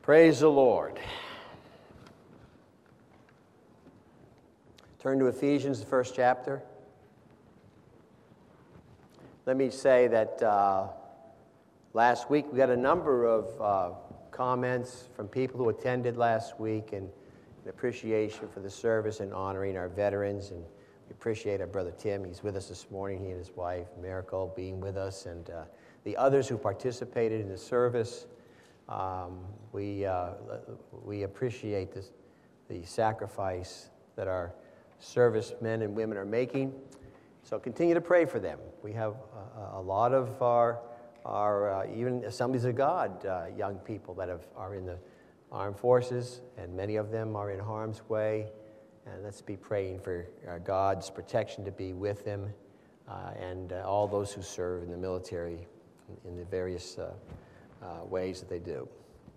Praise the Lord. Turn to Ephesians, the first chapter. Let me say that last week we got a number of comments from people who attended last week and an appreciation for the service and honoring our veterans. And we appreciate our brother Tim. He's with us this morning, he and his wife, Miracle, being with us, and the others who participated in the service. We appreciate the sacrifice that our servicemen and women are making. So continue to pray for them. We have a lot of our even Assemblies of God young people that are in the armed forces, and many of them are in harm's way. And let's be praying for God's protection to be with them and all those who serve in the military in the various ways that they do.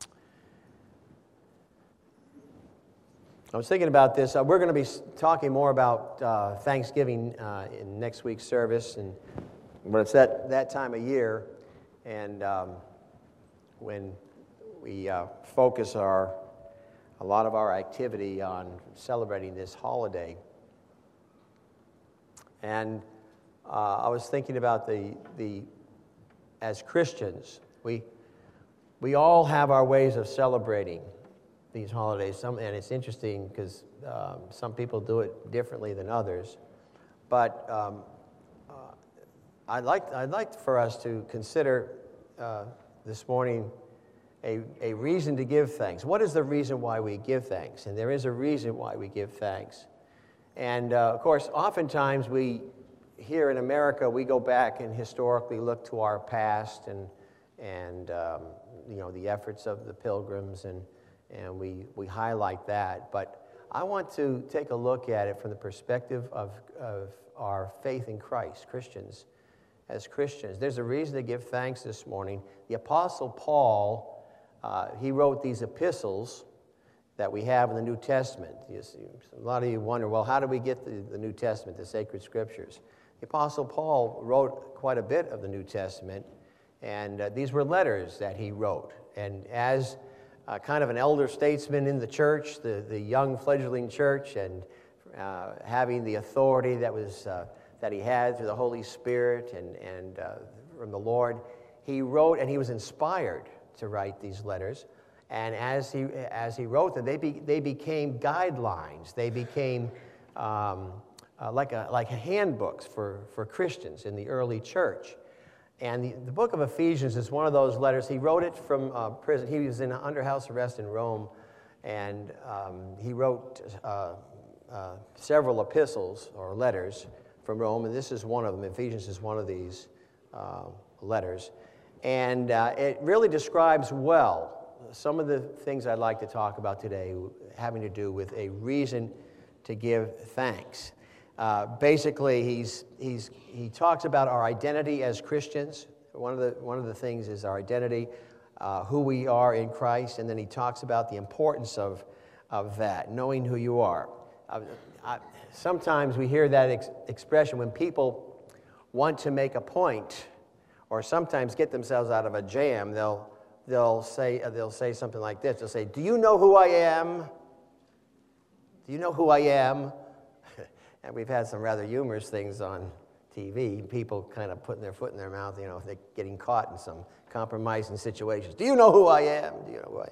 I was thinking about this. We're going to be talking more about Thanksgiving in next week's service, but it's that time of year, and when we focus a lot of our activity on celebrating this holiday. And I was thinking about as Christians, we all have our ways of celebrating these holidays, and it's interesting because some people do it differently than others. But I'd like for us to consider this morning a reason to give thanks. What is the reason why we give thanks? And there is a reason why we give thanks. And of course, oftentimes here in America, we go back and historically look to our past and the efforts of the pilgrims, and we highlight that. But I want to take a look at it from the perspective of our faith in Christ, Christians. As Christians, there's a reason to give thanks this morning. The Apostle Paul, he wrote these epistles that we have in the New Testament. A lot of you wonder, well, how do we get the New Testament, the sacred scriptures? The Apostle Paul wrote quite a bit of the New Testament, and these were letters that he wrote. And as kind of an elder statesman in the church, the young fledgling church, and having the authority that he had through the Holy Spirit and from the Lord, he wrote, and he was inspired to write these letters. And as he wrote them, they became guidelines. They became like handbooks for Christians in the early church. And the book of Ephesians is one of those letters. He wrote it from prison. He was under house arrest in Rome, and he wrote several epistles or letters from Rome, and this is one of them. Ephesians is one of these letters. And it really describes well some of the things I'd like to talk about today having to do with a reason to give thanks. Basically, he talks about our identity as Christians. One of the things is our identity, who we are in Christ, and then he talks about the importance of that, knowing who you are. Sometimes we hear that expression when people want to make a point, or sometimes get themselves out of a jam. They'll say something like this. They'll say, "Do you know who I am? Do you know who I am?" And we've had some rather humorous things on TV, people kind of putting their foot in their mouth, if they're getting caught in some compromising situations. Do you know who I am? Do you know who I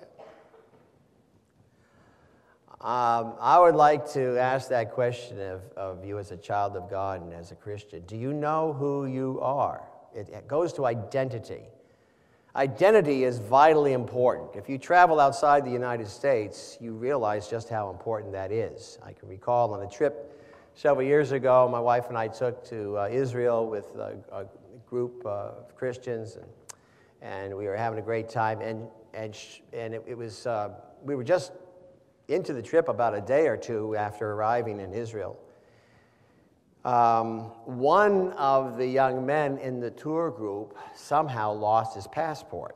am? I would like to ask that question of you as a child of God and as a Christian. Do you know who you are? It goes to identity. Identity is vitally important. If you travel outside the United States, you realize just how important that is. I can recall on a trip several years ago, my wife and I took to Israel with a group of Christians, and we were having a great time. And it was we were just into the trip about a day or two after arriving in Israel. One of the young men in the tour group somehow lost his passport.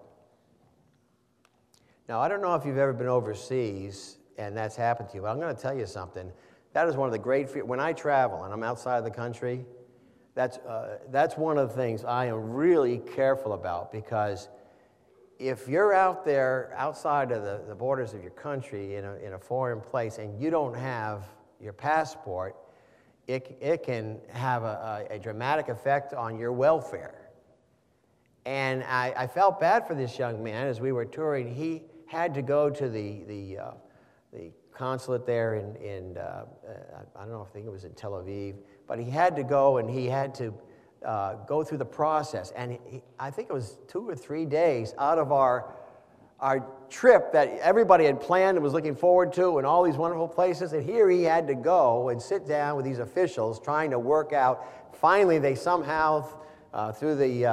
Now, I don't know if you've ever been overseas and that's happened to you, but I'm going to tell you something. That is one of the great fears. When I travel and I'm outside of the country, that's one of the things I am really careful about, because if you're out there outside of the borders of your country in a foreign place and you don't have your passport, it can have a dramatic effect on your welfare. And I felt bad for this young man as we were touring. He had to go to the consulate there in I don't know, I think it was in Tel Aviv, but he had to go and he had to go through the process. And I think it was 2 or 3 days out of our trip that everybody had planned and was looking forward to, and all these wonderful places. And here he had to go and sit down with these officials trying to work out. Finally, they somehow, through the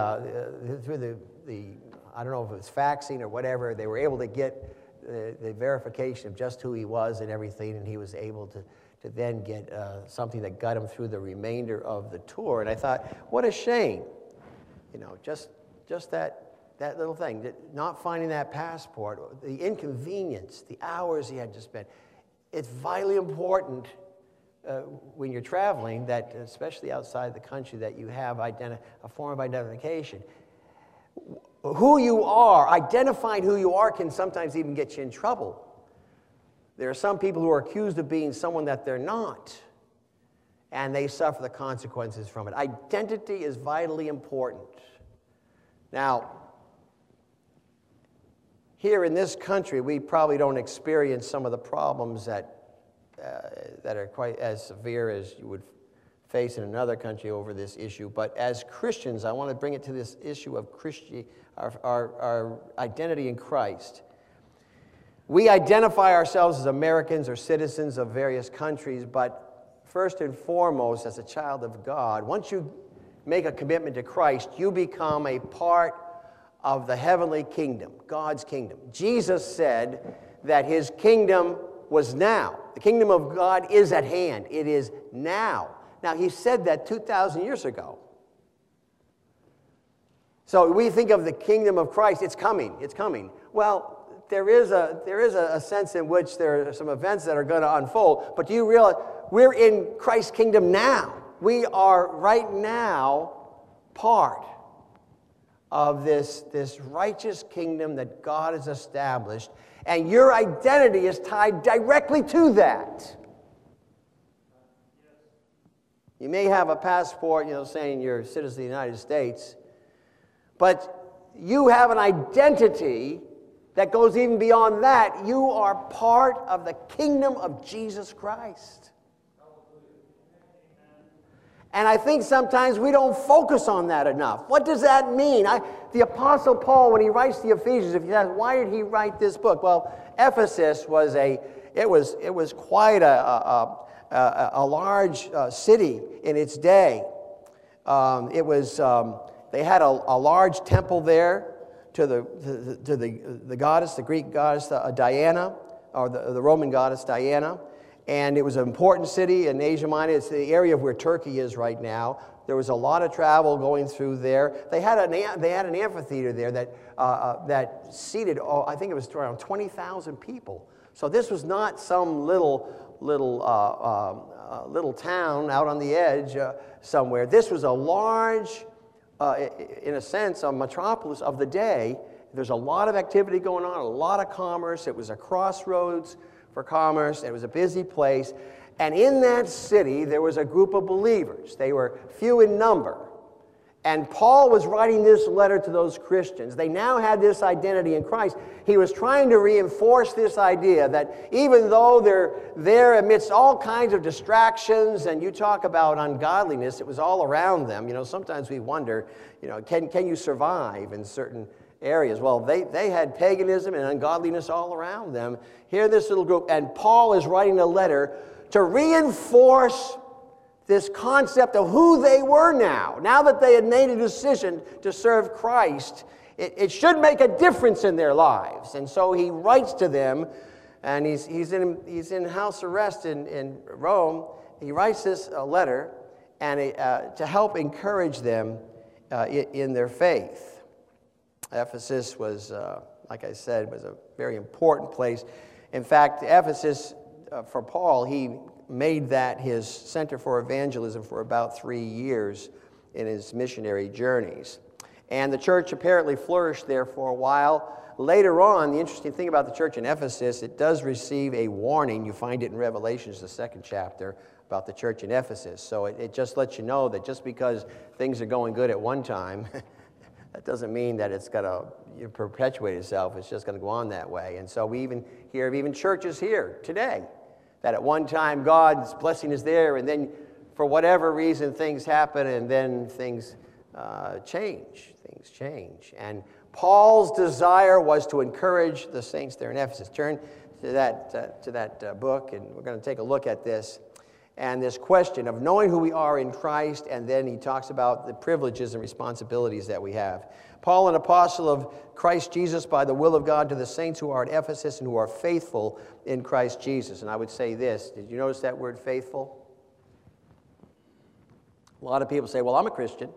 I don't know if it was faxing or whatever, they were able to get the verification of just who he was and everything, and he was able to then get something that got him through the remainder of the tour. And I thought, what a shame, just that little thing, not finding that passport, the inconvenience, the hours he had to spend. It's vitally important when you're traveling, that especially outside the country, that you have a form of identification. Who you are, identifying who you are, can sometimes even get you in trouble. There are some people who are accused of being someone that they're not, and they suffer the consequences from it. Identity is vitally important. Now, here in this country, we probably don't experience some of the problems that are quite as severe as you would face in another country over this issue. But as Christians, I want to bring it to this issue of our identity in Christ. We identify ourselves as Americans or citizens of various countries, but first and foremost, as a child of God, once you make a commitment to Christ, you become a part of the heavenly kingdom, God's kingdom. Jesus said that his kingdom was now. The kingdom of God is at hand. It is now. Now, he said that 2,000 years ago. So we think of the kingdom of Christ, it's coming, it's coming. Well, there is a sense in which there are some events that are going to unfold, but do you realize we're in Christ's kingdom now? We are right now part of this righteous kingdom that God has established, and your identity is tied directly to that. You may have a passport, saying you're a citizen of the United States, but you have an identity that goes even beyond that. You are part of the kingdom of Jesus Christ. And I think sometimes we don't focus on that enough. What does that mean? The Apostle Paul, when he writes the Ephesians, if you ask, why did he write this book? Well, Ephesus was quite a large city in its day. They had a large temple there to the goddess, the Greek goddess Diana, or the Roman goddess Diana. And it was an important city in Asia Minor. It's the area of where Turkey is right now. There was a lot of travel going through there. They had an amphitheater there that seated, I think it was around 20,000 people. So this was not some little town out on the edge somewhere. This was a large, in a sense, a metropolis of the day. There's a lot of activity going on, a lot of commerce. It was a crossroads for commerce. It was a busy place. And in that city, there was a group of believers. They were few in number. And Paul was writing this letter to those Christians. They now had this identity in Christ. He was trying to reinforce this idea that even though they're there amidst all kinds of distractions, and you talk about ungodliness, it was all around them. Sometimes we wonder, can you survive in certain areas? Well, they had paganism and ungodliness all around them. Here, this little group, and Paul is writing a letter to reinforce this concept of who they were now. Now that they had made a decision to serve Christ, it should make a difference in their lives. And so he writes to them, and he's in house arrest in Rome. He writes this letter and to help encourage them in their faith. Ephesus was, like I said, was a very important place. In fact, Ephesus, for Paul, he made that his center for evangelism for about 3 years in his missionary journeys. And the church apparently flourished there for a while. Later on, the interesting thing about the church in Ephesus, it does receive a warning. You find it in Revelations, the 2nd chapter, about the church in Ephesus. So it just lets you know that just because things are going good at one time, that doesn't mean that it's going to perpetuate itself. It's just going to go on that way. And so we even hear of even churches here today that at one time God's blessing is there, and then for whatever reason things happen, and then things change. Things change. And Paul's desire was to encourage the saints there in Ephesus. Turn to that book, and we're going to take a look at this. And this question of knowing who we are in Christ, and then he talks about the privileges and responsibilities that we have. Paul, an apostle of Christ Jesus by the will of God, to the saints who are at Ephesus and who are faithful in Christ Jesus. And I would say this, did you notice that word faithful? A lot of people say, well, I'm a Christian.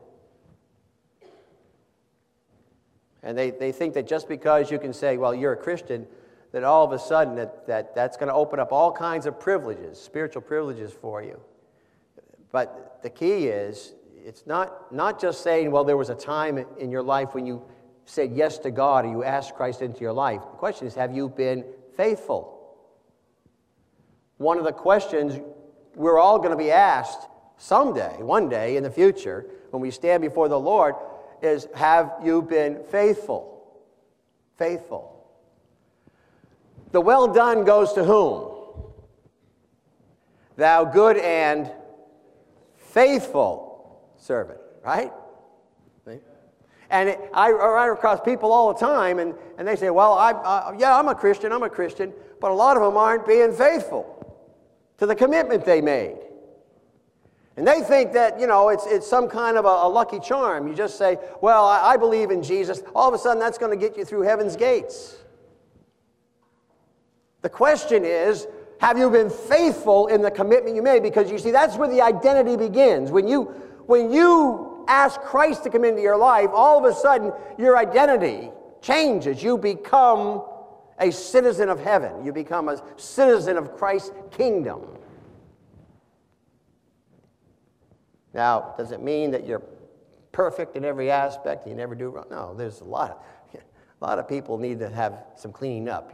And they think that just because you can say, well, you're a Christian, that all of a sudden that's going to open up all kinds of privileges, spiritual privileges for you. But the key is, it's not just saying, well, there was a time in your life when you said yes to God or you asked Christ into your life. The question is, have you been faithful? One of the questions we're all going to be asked someday, one day in the future, when we stand before the Lord, is, have you been faithful? Faithful. The well done goes to whom? Thou good and faithful servant, right? And I run across people all the time, and they say, well, I'm a Christian, but a lot of them aren't being faithful to the commitment they made. And they think that, it's some kind of a lucky charm. You just say, well, I believe in Jesus. All of a sudden, that's going to get you through heaven's gates. The question is, have you been faithful in the commitment you made? Because you see, that's where the identity begins. When you ask Christ to come into your life, all of a sudden, your identity changes. You become a citizen of heaven. You become a citizen of Christ's kingdom. Now, does it mean that you're perfect in every aspect, you never do wrong? No, there's a lot of people need to have some cleaning up,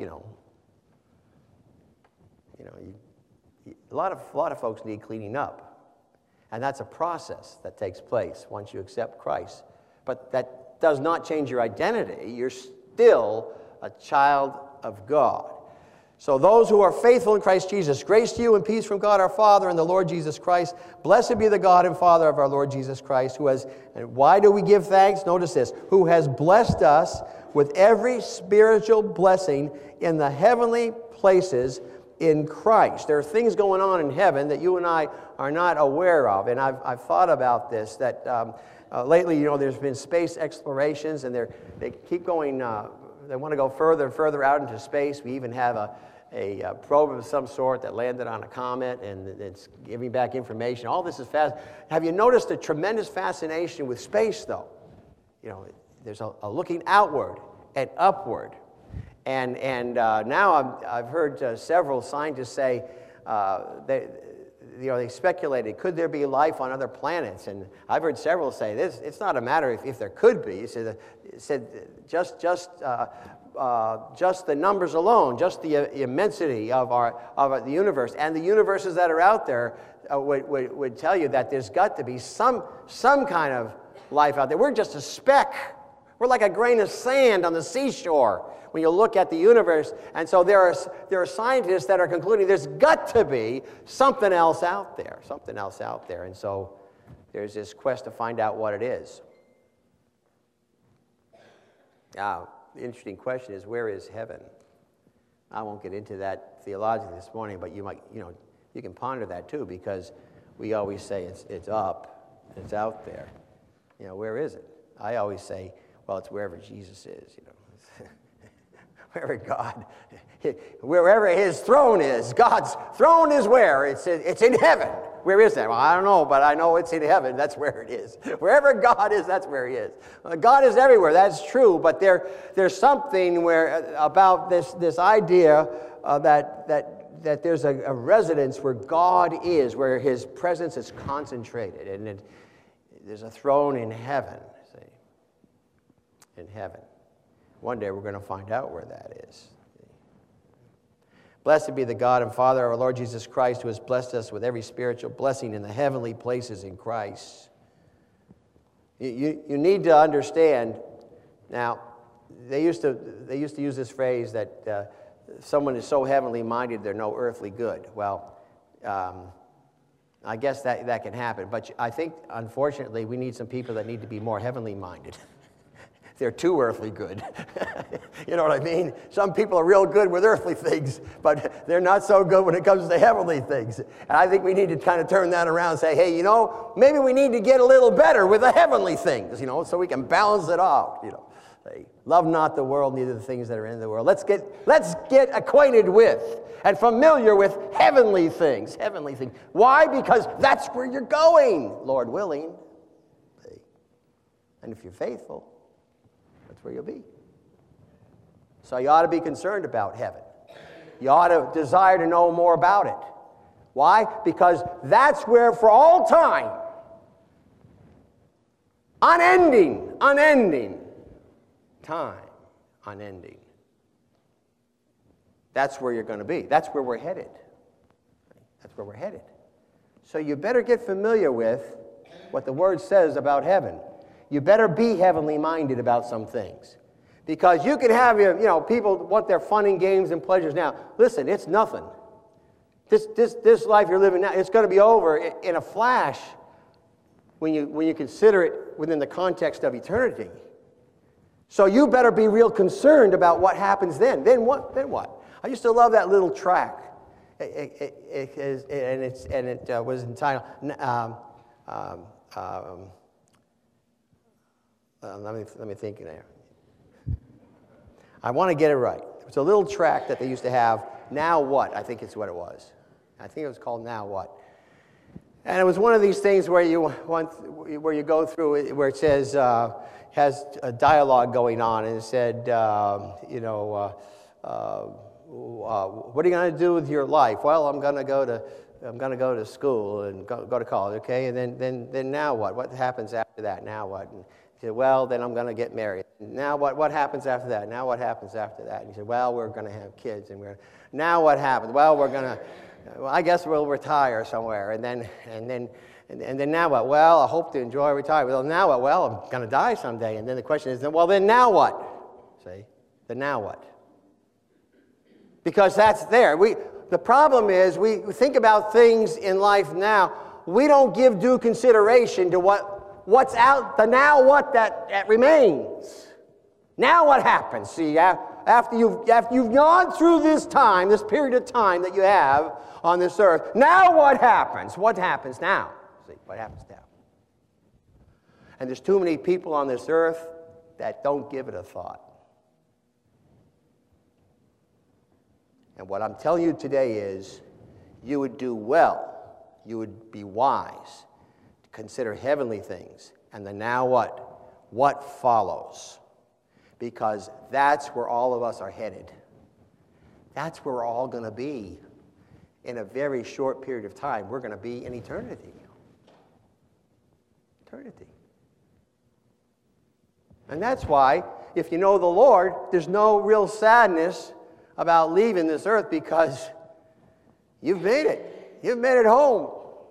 a lot of folks need cleaning up. And that's a process that takes place once you accept Christ. But that does not change your identity. You're still a child of God. So those who are faithful in Christ Jesus, grace to you and peace from God our Father and the Lord Jesus Christ. Blessed be the God and Father of our Lord Jesus Christ, who has, and why do we give thanks? Notice this, who has blessed us with every spiritual blessing in the heavenly places in Christ. There are things going on in heaven that you and I are not aware of. And I've thought about this, that lately, there's been space explorations, and they keep going, they want to go further and further out into space. We even have a probe of some sort that landed on a comet, and it's giving back information. All this is fast. Have you noticed a tremendous fascination with space, though? There's a looking outward and upward. And now I've heard several scientists say they speculated, could there be life on other planets? And I've heard several say this. It's not a matter if there could be. It said just the numbers alone, just the immensity of the universe, and the universes that are out there would tell you that there's got to be some kind of life out there. We're just a speck. We're like a grain of sand on the seashore when you look at the universe. And so there are scientists that are concluding there's got to be something else out there, And so there's this quest to find out what it is. Now, the interesting question is, where is heaven? I won't get into that theologically this morning, but you can ponder that too, because we always say it's up, it's out there. Where is it? I always say, well, it's wherever Jesus is, wherever his throne is. God's throne is where? It's in heaven. Where is that? Well, I don't know, but I know it's in heaven. That's where it is. Wherever God is, that's where he is. God is everywhere. That's true, but there's something about this idea that there's a residence where God is, where his presence is concentrated, and there's a throne in heaven. See? in heaven. One day we're going to find out where that is. Blessed be the God and Father of our Lord Jesus Christ, who has blessed us with every spiritual blessing in the heavenly places in Christ. You need to understand, now, they used to use this phrase that someone is so heavenly minded they're no earthly good. Well, I guess that can happen, but I think, unfortunately, we need some people that need to be more heavenly minded. They're too earthly good. You know what I mean? Some people are real good with earthly things, but they're not so good when it comes to heavenly things. And I think we need to kind of turn that around and say, hey, maybe we need to get a little better with the heavenly things, so we can balance it out, Say, love not the world, neither the things that are in the world. Let's get acquainted with and familiar with heavenly things. Heavenly things. Why? Because that's where you're going, Lord willing. And if you're faithful, that's where you'll be. So you ought to be concerned about heaven. You ought to desire to know more about it. Why? Because that's where for all time, unending time, unending. That's where you're going to be. That's where we're headed. That's where we're headed. So you better get familiar with what the Word says about heaven. You better be heavenly minded about some things. Because you can have, people want their fun and games and pleasures now. Listen, it's nothing. This life you're living now, it's going to be over in a flash when you consider it within the context of eternity. So you better be real concerned about what happens then. Then what? I used to love that little track. It was entitled, let me think there. I want to get it right. It's a little track that they used to have, Now What? I think it's what it was. I think it was called Now What? And it was one of these things where you go through it, where it says, has a dialogue going on, and it said, what are you going to do with your life? Well, I'm going to go to school and go to college, okay? And then now what? What happens after that? Now what? And he said, well, then I'm going to get married. Now what? What happens after that? Now what happens after that? And he said, well, we're going to have kids, and now what happens? Well, I guess we'll retire somewhere, and then now what? Well, I hope to enjoy retirement. Well, now what? Well, I'm going to die someday. And then the question is, well, then now what? See? Then now what? Because that's there. The problem is we think about things in life now. We don't give due consideration to what's out, the now what that remains. Now what happens? See, after you've gone through this period of time that you have on this earth, now what happens? What happens now? See, what happens now? And there's too many people on this earth that don't give it a thought. And what I'm telling you today is, you would do well, you would be wise to consider heavenly things and the now what follows. Because that's where all of us are headed. That's where we're all going to be in a very short period of time. We're going to be in eternity. Eternity. And that's why, if you know the Lord, there's no real sadness about leaving this earth, because you've made it. You've made it home.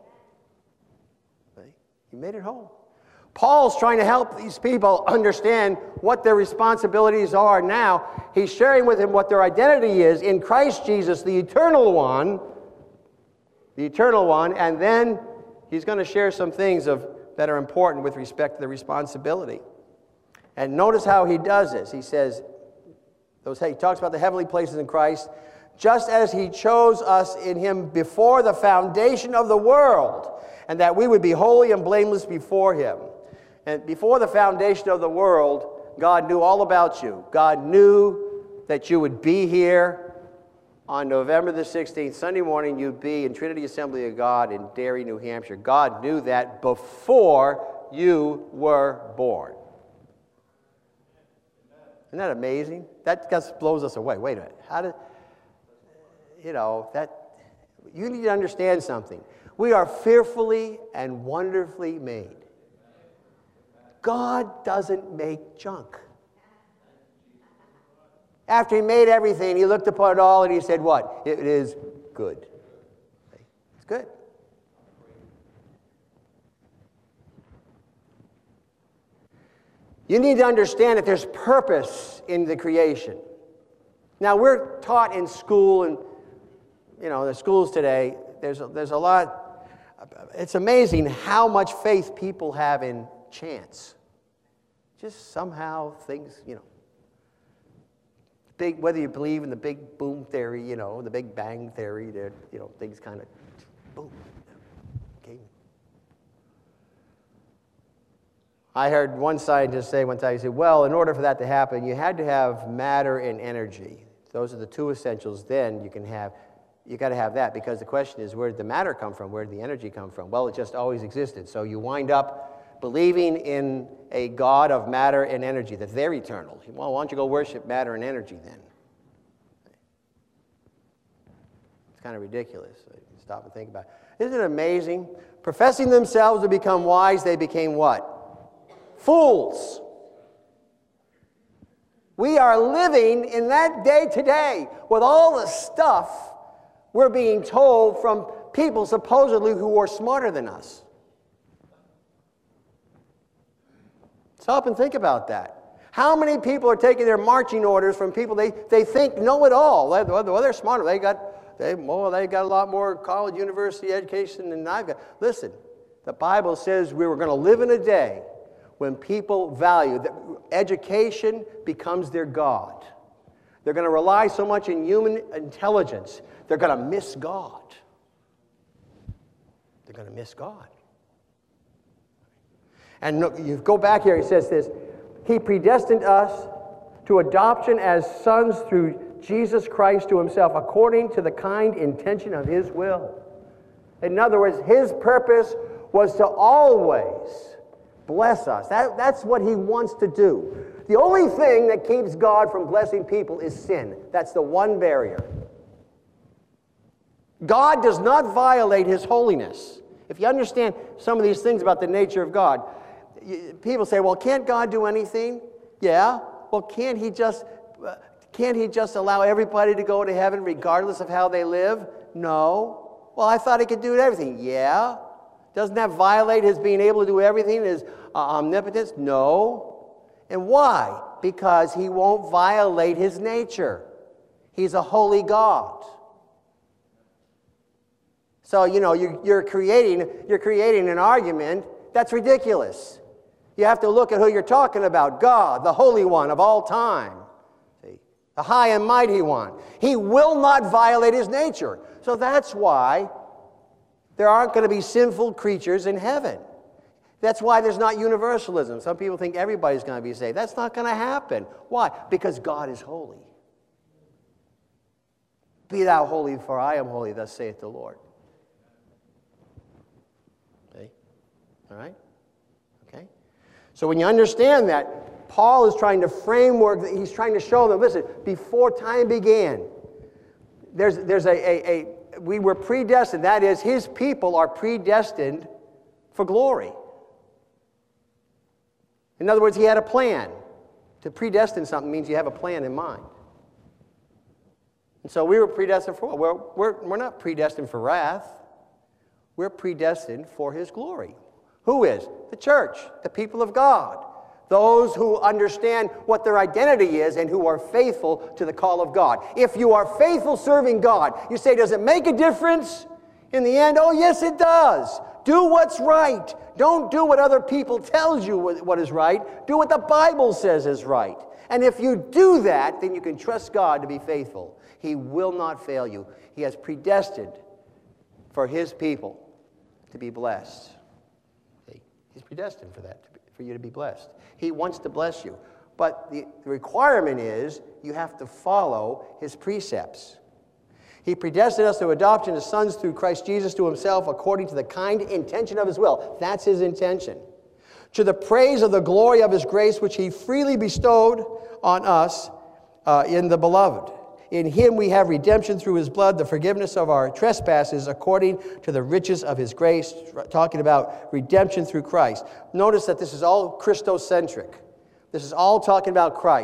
You made it home. Paul's trying to help these people understand what their responsibilities are now. He's sharing with them what their identity is in Christ Jesus, the eternal one, and then he's going to share some things that are important with respect to the responsibility. And notice how he does this. He says, he talks about the heavenly places in Christ, just as he chose us in him before the foundation of the world, and that we would be holy and blameless before him. And before the foundation of the world, God knew all about you. God knew that you would be here on November the 16th, Sunday morning. You'd be in Trinity Assembly of God in Derry, New Hampshire. God knew that before you were born. Isn't that amazing? That just blows us away. Wait a minute. You need to understand something. We are fearfully and wonderfully made. God doesn't make junk. After he made everything, he looked upon it all and he said what? It is good. It's good. You need to understand that there's purpose in the creation. Now, we're taught in school, and the schools today, there's a lot. It's amazing how much faith people have in chance. Just somehow things, big, whether you believe in the big boom theory, the big bang theory, that things kind of boom. Okay. I heard one scientist say one time, he said, well, in order for that to happen, you had to have matter and energy. Those are the two essentials. Then you got to have that, because the question is, where did the matter come from? Where did the energy come from? Well, it just always existed. So you wind up believing in a God of matter and energy, that they're eternal. Well, why don't you go worship matter and energy then? It's kind of ridiculous. Stop and think about it. Isn't it amazing? Professing themselves to become wise, they became what? Fools. We are living in that day today with all the stuff we're being told from people supposedly who are smarter than us. Stop and think about that. How many people are taking their marching orders from people they think know it all? Well, they're smarter. They got a lot more college, university education than I've got. Listen, the Bible says we were going to live in a day when people value that education becomes their God. They're going to rely so much in human intelligence, they're going to miss God. They're going to miss God. And look, you go back here, he says this, he predestined us to adoption as sons through Jesus Christ to himself, according to the kind intention of his will. In other words, his purpose was to always bless us. That's what he wants to do. The only thing that keeps God from blessing people is sin. That's the one barrier. God does not violate his holiness. If you understand some of these things about the nature of God, people say, well, can't God do anything? Yeah. Well, can't he just allow everybody to go to heaven regardless of how they live? No. Well, I thought he could do everything. Yeah. Doesn't that violate his being able to do everything, his omnipotence? No. And why? Because he won't violate his nature. He's a holy God. So, you're creating an argument that's ridiculous. You have to look at who you're talking about. God, the Holy One of all time. See? The high and mighty one. He will not violate his nature. So that's why there aren't going to be sinful creatures in heaven. That's why there's not universalism. Some people think everybody's going to be saved. That's not going to happen. Why? Because God is holy. Be thou holy, for I am holy, thus saith the Lord. Okay? All right? Okay? So when you understand that, Paul is trying to framework, he's trying to show them, listen, before time began, we were predestined. That is, his people are predestined for glory. In other words, he had a plan. To predestine something means you have a plan in mind. And so we were predestined for what? We're not predestined for wrath. We're predestined for his glory. Who is? The church, the people of God. Those who understand what their identity is and who are faithful to the call of God. If you are faithful serving God, you say, does it make a difference in the end? Oh, yes, it does. Do what's right. Don't do what other people tell you what is right. Do what the Bible says is right. And if you do that, then you can trust God to be faithful. He will not fail you. He has predestined for his people to be blessed. He's predestined for that, for you to be blessed. He wants to bless you. But the requirement is you have to follow his precepts. He predestined us to adoption as sons through Christ Jesus to himself according to the kind intention of his will. That's his intention. To the praise of the glory of his grace, which he freely bestowed on us in the beloved. In him we have redemption through his blood, the forgiveness of our trespasses according to the riches of his grace, talking about redemption through Christ. Notice that this is all Christocentric. This is all talking about Christ.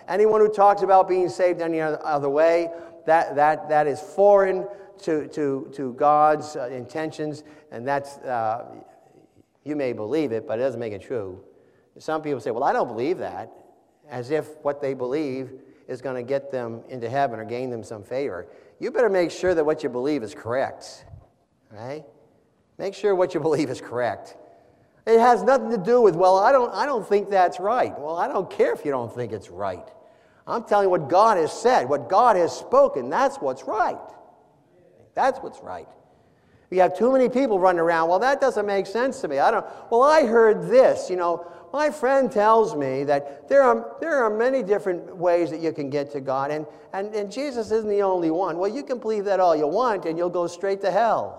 Anyone who talks about being saved any other way, that is foreign to God's intentions, and that's, you may believe it, but it doesn't make it true. Some people say, well, I don't believe that, as if what they believe is going to get them into heaven or gain them some favor. You better make sure that what you believe is correct, right? Make sure what you believe is correct. It has nothing to do with, well, I don't think that's right. Well, I don't care if you don't think it's right. I'm telling you what God has said, what God has spoken, that's what's right. That's what's right. We have too many people running around, well, that doesn't make sense to me. Well, I heard this, my friend tells me that there are many different ways that you can get to God, and Jesus isn't the only one. Well, you can believe that all you want, and you'll go straight to hell.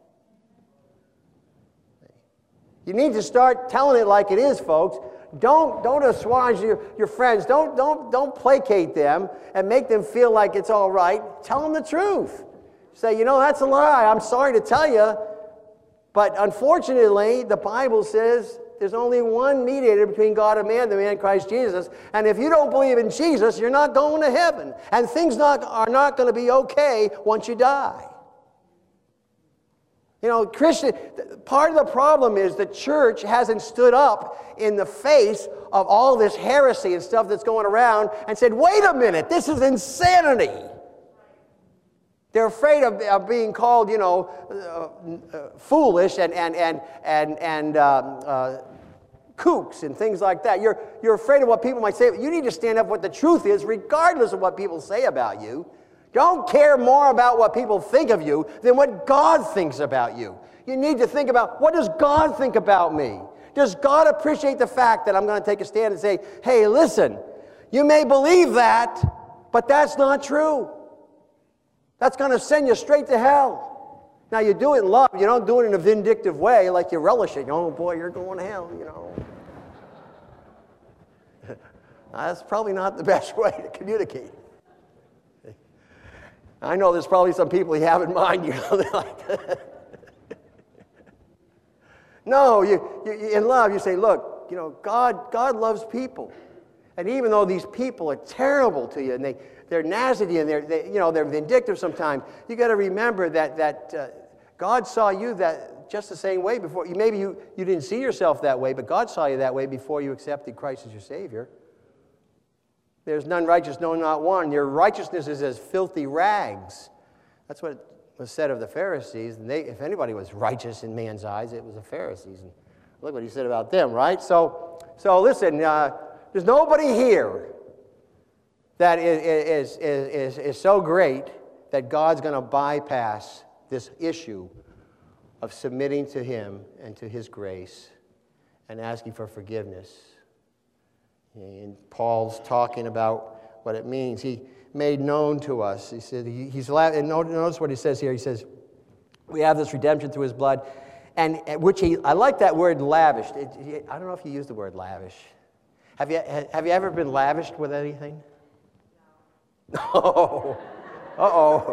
You need to start telling it like it is, folks. Don't assuage your friends. Don't placate them and make them feel like it's all right. Tell them the truth. Say, that's a lie. I'm sorry to tell you. But unfortunately, the Bible says there's only one mediator between God and man, the man Christ Jesus. And if you don't believe in Jesus, you're not going to heaven. And things are not going to be okay once you die. Christian, part of the problem is the church hasn't stood up in the face of all this heresy and stuff that's going around and said, wait a minute, this is insanity. They're afraid of being called, foolish and kooks and things like that. You're afraid of what people might say. You need to stand up for what the truth is, regardless of what people say about you. Don't care more about what people think of you than what God thinks about you. You need to think about, what does God think about me? Does God appreciate the fact that I'm going to take a stand and say, hey, listen, you may believe that, but that's not true. That's going to send you straight to hell. Now, you do it in love. You don't do it in a vindictive way like you relish it. Oh, boy, you're going to hell, That's probably not the best way to communicate. I know there's probably some people you have in mind, they're like that. No, you in love, you say, look, God loves people. And even though these people are terrible to you, and they're nasty, and they're vindictive sometimes, you got to remember that God saw you that just the same way before. Maybe you didn't see yourself that way, but God saw you that way before you accepted Christ as your Savior. There's none righteous, no, not one. Your righteousness is as filthy rags. That's what was said of the Pharisees. And if anybody was righteous in man's eyes, it was the Pharisees. And look what he said about them, right? So listen, there's nobody here that is so great that God's going to bypass this issue of submitting to Him and to His grace and asking for forgiveness. And Paul's talking about what it means. He made known to us. He said, and notice what he says here. He says, we have this redemption through His blood, and I like that word lavished. I don't know if you use the word lavish. Have you ever been lavished with anything? No. Uh-oh.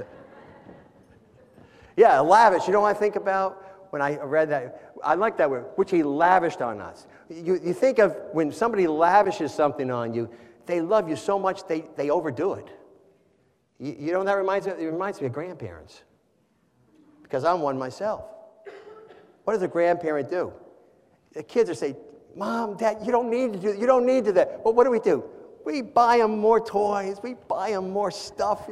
Yeah, lavish. You know what I think about when I read that? I like that word, which He lavished on us. You think of when somebody lavishes something on you, they love you so much they overdo it. You know what that reminds me of? It reminds me of grandparents. Because I'm one myself. What does a grandparent do? The kids are saying, Mom, Dad, you don't need to do that. Well, what do? We buy them more toys. We buy them more stuff,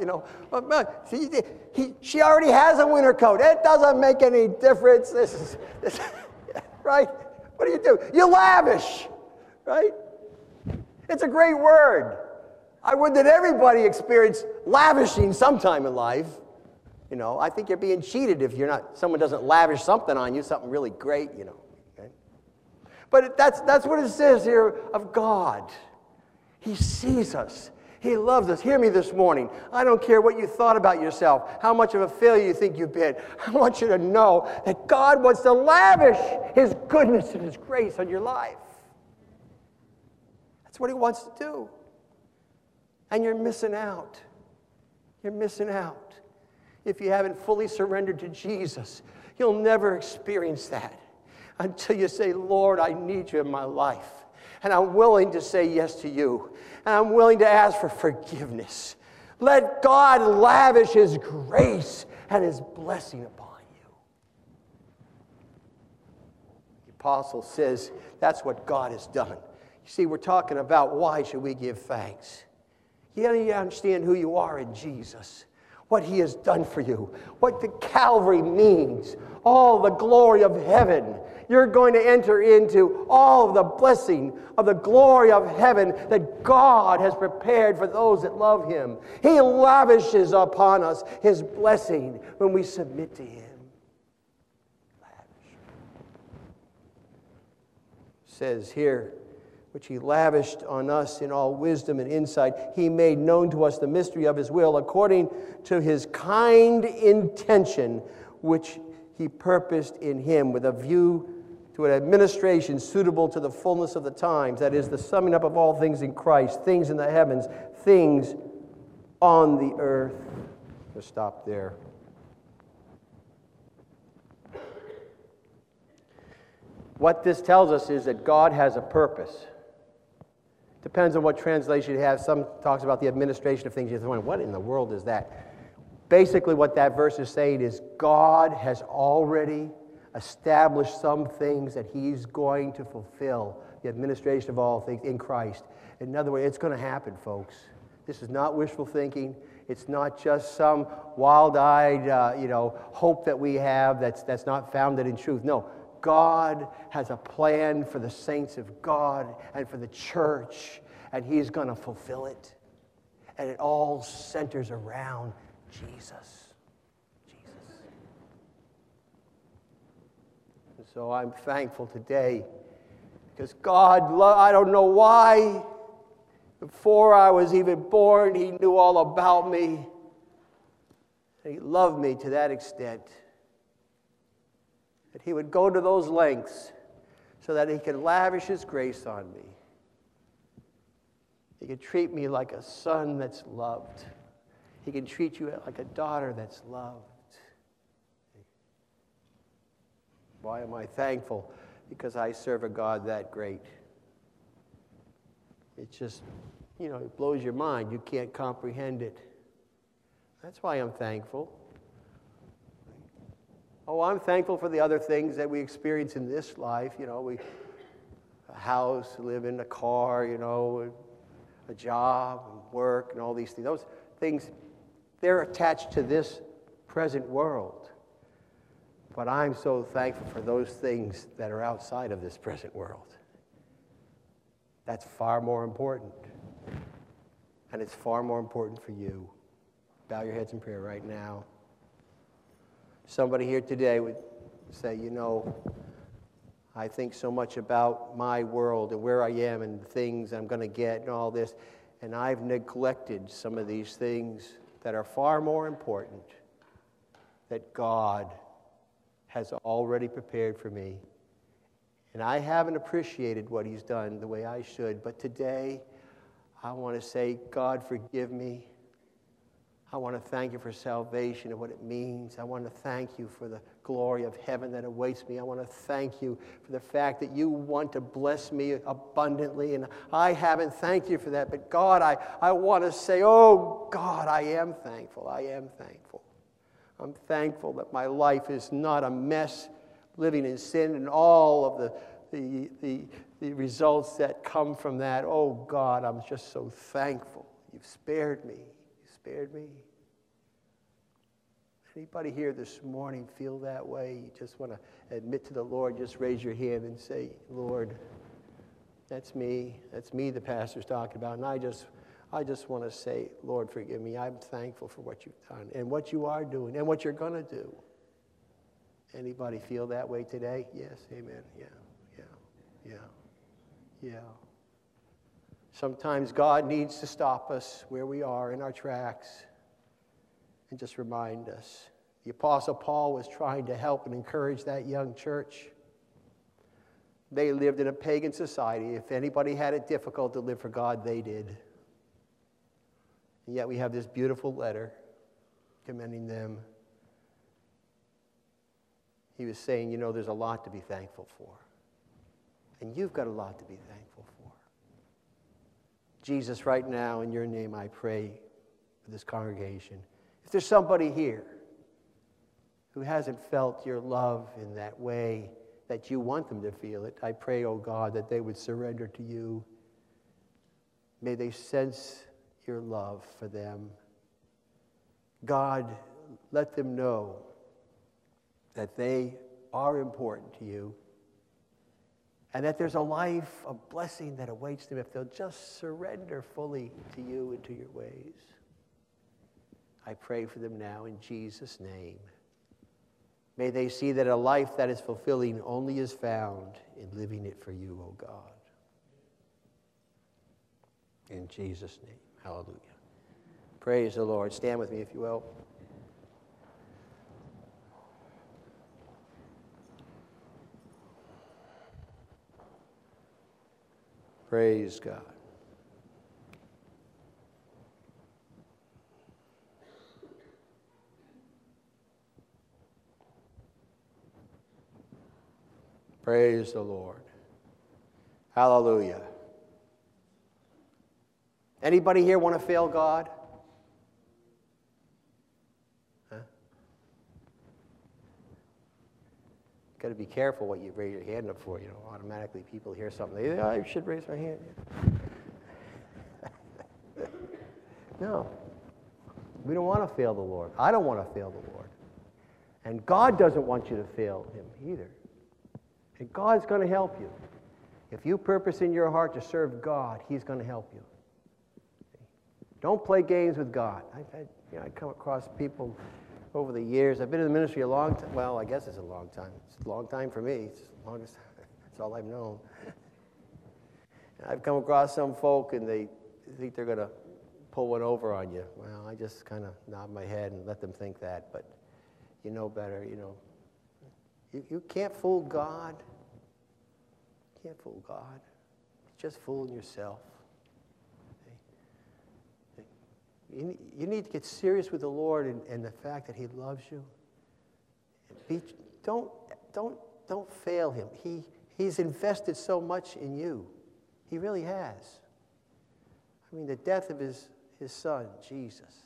She already has a winter coat. It doesn't make any difference. This right? What do? You lavish, right? It's a great word. I would that everybody experience lavishing sometime in life. I think you're being cheated if someone doesn't lavish something on you, something really great, Okay? But that's what it says here of God. He sees us. He loves us. Hear me this morning. I don't care what you thought about yourself, how much of a failure you think you've been. I want you to know that God wants to lavish His goodness and His grace on your life. That's what He wants to do. And you're missing out. You're missing out. If you haven't fully surrendered to Jesus, you'll never experience that until you say, Lord, I need you in my life. And I'm willing to say yes to you. And I'm willing to ask for forgiveness. Let God lavish His grace and His blessing upon you. The apostle says that's what God has done. You see, we're talking about why should we give thanks. You need to understand who you are in Jesus, what He has done for you, what the Calvary means, all the glory of heaven. You're going to enter into all of the blessing of the glory of heaven that God has prepared for those that love Him. He lavishes upon us His blessing when we submit to Him. Lavish. It says here, which He lavished on us in all wisdom and insight. He made known to us the mystery of His will according to His kind intention, which He purposed in Him with a view to an administration suitable to the fullness of the times. That is, the summing up of all things in Christ, things in the heavens, things on the earth. We'll stop there. What this tells us is that God has a purpose. Depends on what translation you have. Some talks about the administration of things. You're thinking, what in the world is that? Basically, what that verse is saying is God has already established some things that He's going to fulfill, the administration of all things in Christ. In other words, it's going to happen, folks. This is not wishful thinking. It's not just some wild-eyed, hope that we have that's not founded in truth. No, God has a plan for the saints of God and for the church, and He's going to fulfill it. And it all centers around Jesus. So I'm thankful today because God, I don't know why, before I was even born, He knew all about me. And He loved me to that extent that He would go to those lengths so that He could lavish His grace on me. He could treat me like a son that's loved. He can treat you like a daughter that's loved. Why am I thankful? Because I serve a God that great. It just, it blows your mind. You can't comprehend it. That's why I'm thankful. Oh, I'm thankful for the other things that we experience in this life. A house, live in a car, a job, work, and all these things. Those things, they're attached to this present world. But I'm so thankful for those things that are outside of this present world. That's far more important. And it's far more important for you. Bow your heads in prayer right now. Somebody here today would say, I think so much about my world and where I am and the things I'm going to get and all this, and I've neglected some of these things that are far more important that God has already prepared for me. And I haven't appreciated what He's done the way I should. But today, I want to say, God, forgive me. I want to thank You for salvation and what it means. I want to thank You for the glory of heaven that awaits me. I want to thank You for the fact that You want to bless me abundantly. And I haven't thanked You for that. But God, I want to say, oh, God, I am thankful. I am thankful. I'm thankful that my life is not a mess, living in sin and all of the results that come from that. Oh, God, I'm just so thankful. You've spared me. You spared me. Anybody here this morning feel that way? You just want to admit to the Lord, just raise your hand and say, Lord, that's me. That's me the pastor's talking about. And I just want to say, Lord, forgive me. I'm thankful for what You've done and what You are doing and what You're going to do. Anybody feel that way today? Yes, amen. Yeah. Sometimes God needs to stop us where we are in our tracks and just remind us. The Apostle Paul was trying to help and encourage that young church. They lived in a pagan society. If anybody had it difficult to live for God, they did. And yet we have this beautiful letter commending them. He was saying, there's a lot to be thankful for. And you've got a lot to be thankful for. Jesus, right now, in your name, I pray for this congregation. If there's somebody here who hasn't felt your love in that way that you want them to feel it, I pray, oh God, that they would surrender to you. May they sense your love for them. God, let them know that they are important to you and that there's a life of blessing that awaits them if they'll just surrender fully to you and to your ways. I pray for them now in Jesus' name. May they see that a life that is fulfilling only is found in living it for you, O God. In Jesus' name, hallelujah. Praise the Lord. Stand with me if you will. Praise God. Praise the Lord. Hallelujah. Anybody here want to fail God? Huh? Got to be careful what you raise your hand up for. Automatically people hear something. They, I should raise my hand. No. We don't want to fail the Lord. I don't want to fail the Lord. And God doesn't want you to fail him either. And God's going to help you. If you purpose in your heart to serve God, he's going to help you. Don't play games with God. I come across people over the years. I've been in the ministry a long time. Well, I guess it's a long time. It's a long time for me. It's the longest. That's all I've known. I've come across some folk, and they think they're going to pull one over on you. Well, I just kind of nod my head and let them think that. But you know better, You can't fool God. You can't fool God. You're just fooling yourself. You need to get serious with the Lord and the fact that he loves you. Don't fail him. He's invested so much in you. He really has. I mean, the death of his son, Jesus.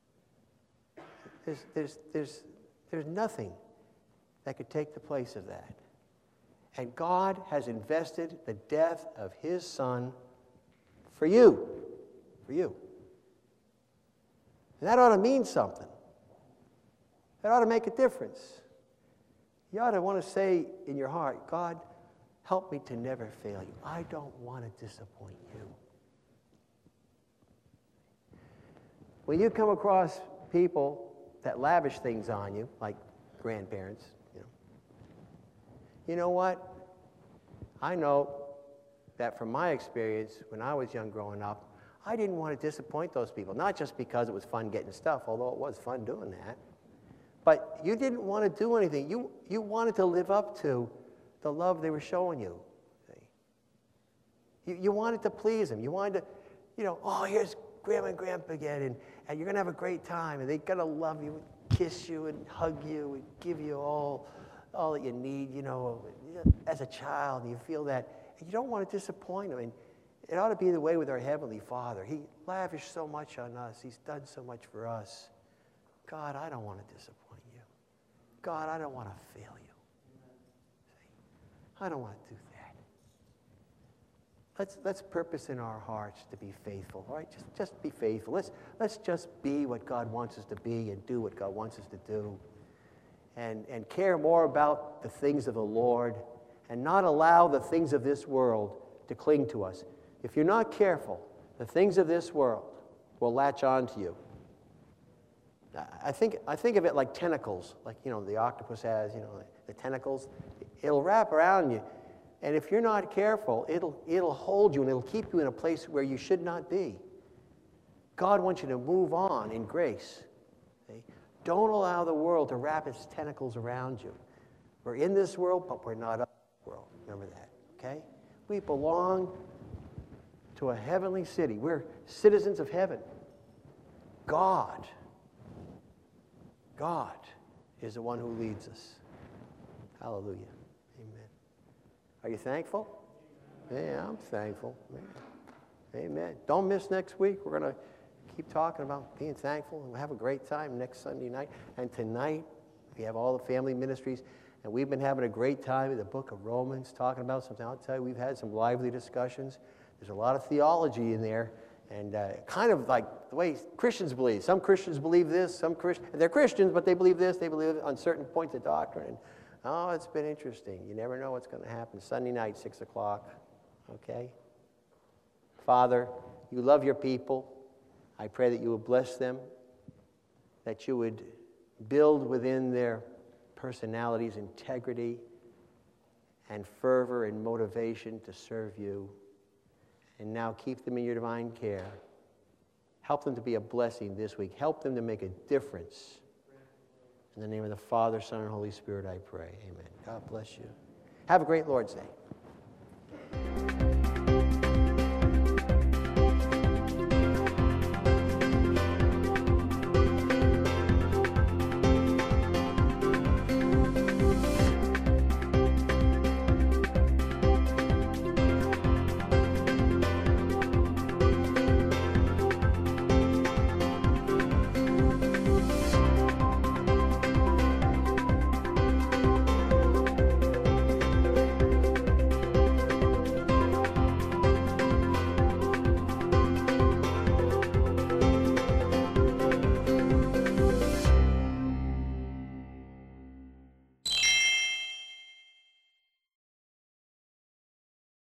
There's nothing that could take the place of that. And God has invested the death of his son for you. For you. And that ought to mean something. That ought to make a difference. You ought to want to say in your heart, God, help me to never fail you. I don't want to disappoint you. When you come across people that lavish things on you, like grandparents, you know what? I know that from my experience, when I was young growing up, I didn't want to disappoint those people. Not just because it was fun getting stuff, although it was fun doing that. But you didn't want to do anything. You wanted to live up to the love they were showing you. You wanted to please them. You wanted to, oh, here's Grandma and Grandpa again, and you're going to have a great time. And they're going to love you, and kiss you, and hug you, and give you all that you need, as a child. And you feel that. And you don't want to disappoint them. And it ought to be the way with our Heavenly Father. He lavished so much on us. He's done so much for us. God, I don't want to disappoint you. God, I don't want to fail you. I don't want to do that. Let's purpose in our hearts to be faithful, right? Just be faithful. Let's just be what God wants us to be and do what God wants us to do. And care more about the things of the Lord and not allow the things of this world to cling to us. If you're not careful, the things of this world will latch on to you. I think of it like tentacles, like the octopus has, the tentacles. It'll wrap around you, and if you're not careful, it'll hold you and it'll keep you in a place where you should not be. God wants you to move on in grace. Okay? Don't allow the world to wrap its tentacles around you. We're in this world, but we're not of this world. Remember that, okay? We belong to a heavenly city. We're citizens of heaven. God is the one who leads us. Hallelujah. Amen. Are you thankful? Yeah, I'm thankful. Man. Amen. Don't miss next week. We're going to keep talking about being thankful, and we'll have a great time next Sunday night. And tonight, we have all the family ministries, and we've been having a great time in the book of Romans, talking about something. I'll tell you, we've had some lively discussions. There's a lot of theology in there, and kind of like the way Christians believe. Some Christians believe this, they're Christians, but they believe this, they believe on certain points of doctrine. And, oh, it's been interesting. You never know what's going to happen. Sunday night, 6 o'clock, okay? Father, you love your people. I pray that you would bless them, that you would build within their personalities integrity and fervor and motivation to serve you. And now keep them in your divine care. Help them to be a blessing this week. Help them to make a difference. In the name of the Father, Son, and Holy Spirit, I pray. Amen. God bless you. Have a great Lord's Day.